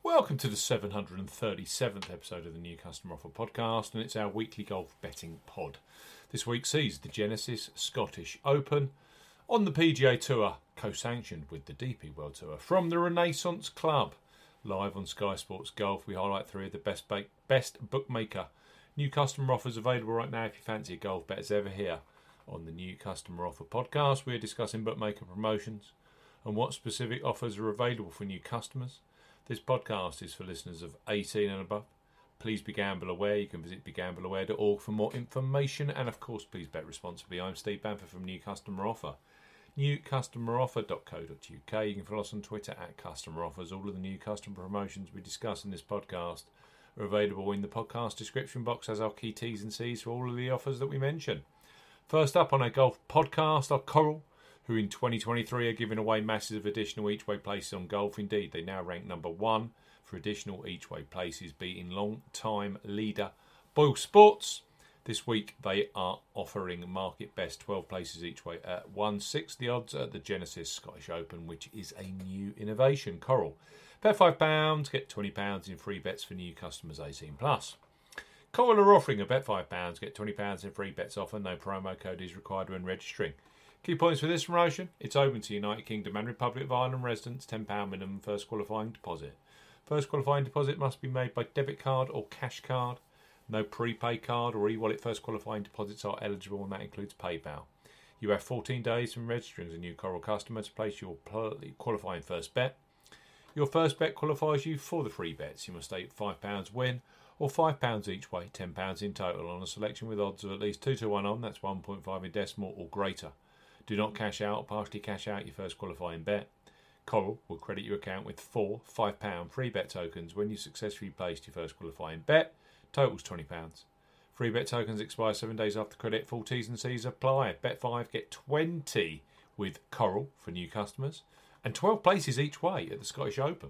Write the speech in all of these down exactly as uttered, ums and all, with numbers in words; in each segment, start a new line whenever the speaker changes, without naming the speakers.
Welcome to the seven hundred thirty-seventh episode of the New Customer Offer podcast, and it's our weekly golf betting pod. This week sees the Genesis Scottish Open on the P G A Tour, co-sanctioned with the D P World Tour. From the Renaissance Club, live on Sky Sports Golf, we highlight three of the best ba- best bookmaker new customer offers available right now if you fancy a golf bet as ever here. On the New Customer Offer podcast, we're discussing bookmaker promotions and what specific offers are available for new customers. This podcast is for listeners of eighteen and above. Please be gamble aware. You can visit be gamble aware dot org for more information. And of course, please bet responsibly. I'm Steve Bamford from New Customer Offer. new customer offer dot co dot uk. You can follow us on Twitter at Customer Offers. All of the new customer promotions we discuss in this podcast are available in the podcast description box as our key T's and C's for all of the offers that we mention. First up on our golf podcast are Coral, who in twenty twenty-three are giving away massive additional each-way places on golf. Indeed, they now rank number one for additional each-way places, beating long-time leader Boyle Sports. This week, they are offering market best twelve places each way at one sixth the odds at the Genesis Scottish Open, which is a new innovation. Coral, bet five pounds, get twenty pounds in free bets for new customers eighteen plus. Coral are offering a bet five pounds, get twenty pounds in free bets offer. No promo code is required when registering. Key points for this promotion: it's open to United Kingdom and Republic of Ireland residents, ten pounds minimum first qualifying deposit. First qualifying deposit must be made by debit card or cash card. No prepaid card or e-wallet first qualifying deposits are eligible, and that includes PayPal. You have fourteen days from registering as a new Coral customer to place your qualifying first bet. Your first bet qualifies you for the free bets. You must stake five pounds win or five pounds each way, ten pounds in total on a selection with odds of at least two to one on, that's one point five in decimal or greater. Do not cash out or partially cash out your first qualifying bet. Coral will credit your account with four five pounds free bet tokens when you successfully placed your first qualifying bet. Totals twenty pounds. Free bet tokens expire seven days after credit. Full T's and C's apply. Bet five, get twenty with Coral for new customers, and twelve places each way at the Scottish Open.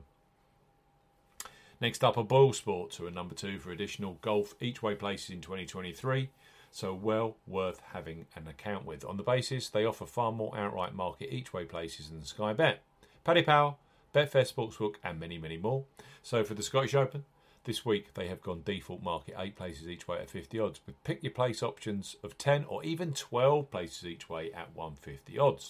Next up are Boyle Sports, who are number two for additional golf each way places in twenty twenty-three. So well worth having an account with. On the basis, they offer far more outright market each way places than Sky Bet, Paddy Power, Betfair Sportsbook, and many, many more. So for the Scottish Open, this week they have gone default market eight places each way at fifty odds, with pick your place options of ten or even twelve places each way at one fifty odds.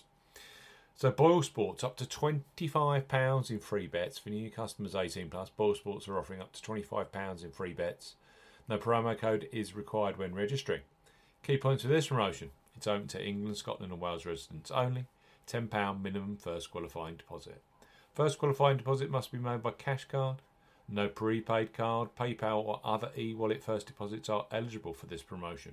So Boyle Sports up to twenty-five pounds in free bets for new customers eighteen plus. Boyle Sports are offering up to twenty-five pounds in free bets. No promo code is required when registering. Key points for this promotion: it's open to England, Scotland and Wales residents only. ten pounds minimum first qualifying deposit. First qualifying deposit must be made by cash card. No prepaid card, PayPal or other e-wallet first deposits are eligible for this promotion.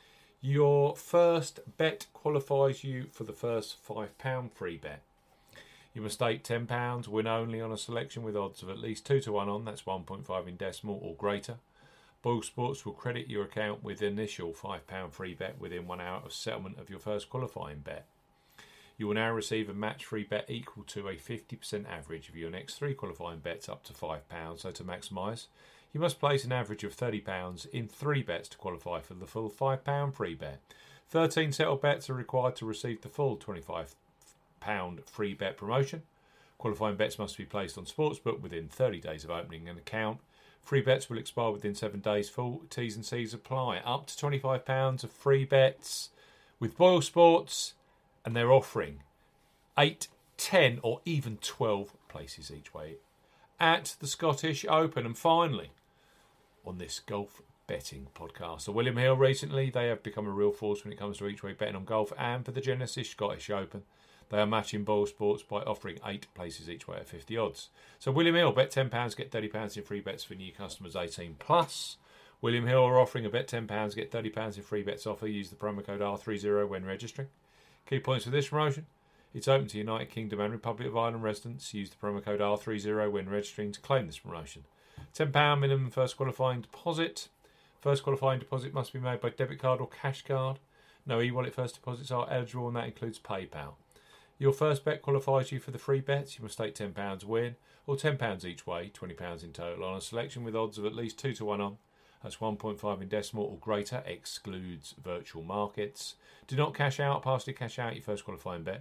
Your first bet qualifies you for the first five pounds free bet. You must stake ten pounds, win only on a selection with odds of at least two to one on, that's one point five in decimal or greater. Boyle Sports will credit your account with initial five pounds free bet within one hour of settlement of your first qualifying bet. You will now receive a match free bet equal to a fifty percent average of your next three qualifying bets up to five pounds. So to maximise, you must place an average of thirty pounds in three bets to qualify for the full five pounds free bet. thirteen settled bets are required to receive the full twenty-five pounds free bet promotion. Qualifying bets must be placed on Sportsbook within thirty days of opening an account. Free bets will expire within seven days. Full T's and C's apply. Up to twenty-five pounds of free bets with Boyle Sports, and they're offering eight, ten or even twelve places each way at the Scottish Open. And finally, on this golf betting podcast, so William Hill recently, they have become a real force when it comes to each way betting on golf, and for the Genesis Scottish Open, they are matching Boyle Sports by offering eight places each way at fifty odds. So William Hill, bet ten pounds, get thirty pounds in free bets for new customers eighteen plus. William Hill are offering a bet ten pounds, get thirty pounds in free bets offer. Use the promo code R thirty when registering. Key points for this promotion: it's open to United Kingdom and Republic of Ireland residents. Use the promo code R thirty when registering to claim this promotion. ten pounds minimum first qualifying deposit. First qualifying deposit must be made by debit card or cash card. No e-wallet first deposits are eligible, and that includes PayPal. Your first bet qualifies you for the free bets. You must stake ten pounds win or ten pounds each way, twenty pounds in total on a selection with odds of at least two to one on. That's one point five in decimal or greater, excludes virtual markets. Do not cash out, partially cash out your first qualifying bet.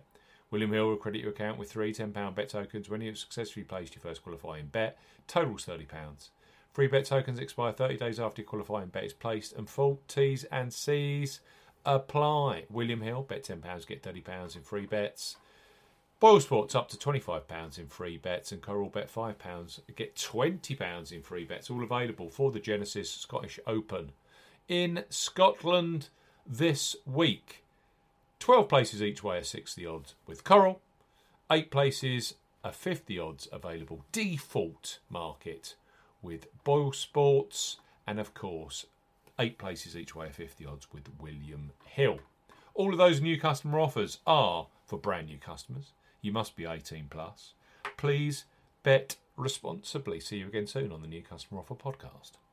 William Hill will credit your account with three ten pound bet tokens when you've successfully placed your first qualifying bet. Totals thirty pounds. Free bet tokens expire thirty days after your qualifying bet is placed, and full T's and C's apply. William Hill, bet ten pounds, get thirty pounds in free bets. Boyle Sports up to twenty-five pounds in free bets, and Coral bet five pounds, get twenty pounds in free bets. All available for the Genesis Scottish Open in Scotland this week. twelve places each way are sixty odds with Coral. eight places are fifty odds available. Default market with Boyle Sports. And of course, eight places each way are fifty odds with William Hill. All of those new customer offers are for brand new customers. You must be eighteen plus. Please bet responsibly. See you again soon on the New Customer Offer podcast.